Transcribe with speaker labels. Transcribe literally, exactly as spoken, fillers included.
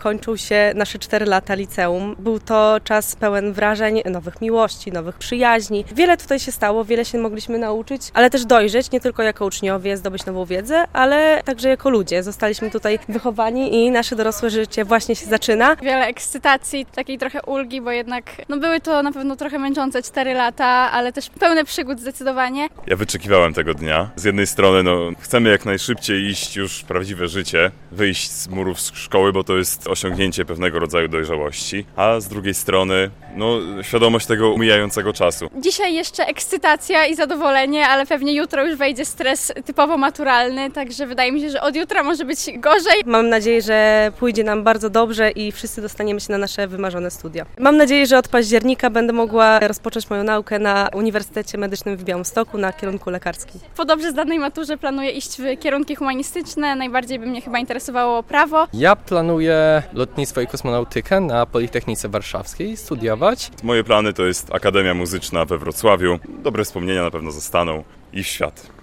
Speaker 1: kończył się nasze cztery lata liceum. Był to czas pełen wrażeń, nowych miłości, nowych przyjaźni. Wiele tutaj się stało, wiele się mogliśmy nauczyć, ale też dojrzeć, nie tylko jako uczniowie, zdobyć nową wiedzę, ale także jako ludzie. Zostaliśmy tutaj wychowani i nasze dorosłe życie właśnie się zaczyna.
Speaker 2: Wiele ekscytacji, takiej trochę ulgi, bo jednak no były to na pewno trochę męczące cztery lata, ale też pełne przygód zdecydowanie.
Speaker 3: Ja wyczekiwałem tego dnia. Z jednej strony no, chcemy jak najszybciej iść już w prawdziwe życie, wyjść z murów szkoły, bo to jest osiągnięcie pewnego rodzaju dojrzałości, a z drugiej strony no, świadomość tego mijającego czasu.
Speaker 2: Dzisiaj jeszcze ekscytacja i zadowolenie, ale pewnie jutro już wejdzie stres typowo maturalny, także wydaje mi się, że od jutra może być gorzej.
Speaker 1: Mam nadzieję, że pójdzie nam bardzo dobrze i wszyscy dostaniemy się na nasze wymarzone studia. Mam nadzieję, że od października będę mogła rozpocząć moją naukę na Uniwersytecie Medycznym w Białymstoku na kierunku lekarskim.
Speaker 2: Po dobrze zdanej maturze planuję iść w kierunki humanistyczne, najbardziej by mnie chyba interesowało prawo.
Speaker 4: Ja planuję lotnictwo i kosmonautykę na Politechnice Warszawskiej studiować.
Speaker 3: Moje plany to jest Akademia Muzyczna we Wrocławiu. Dobre wspomnienia na pewno zostaną i w świat.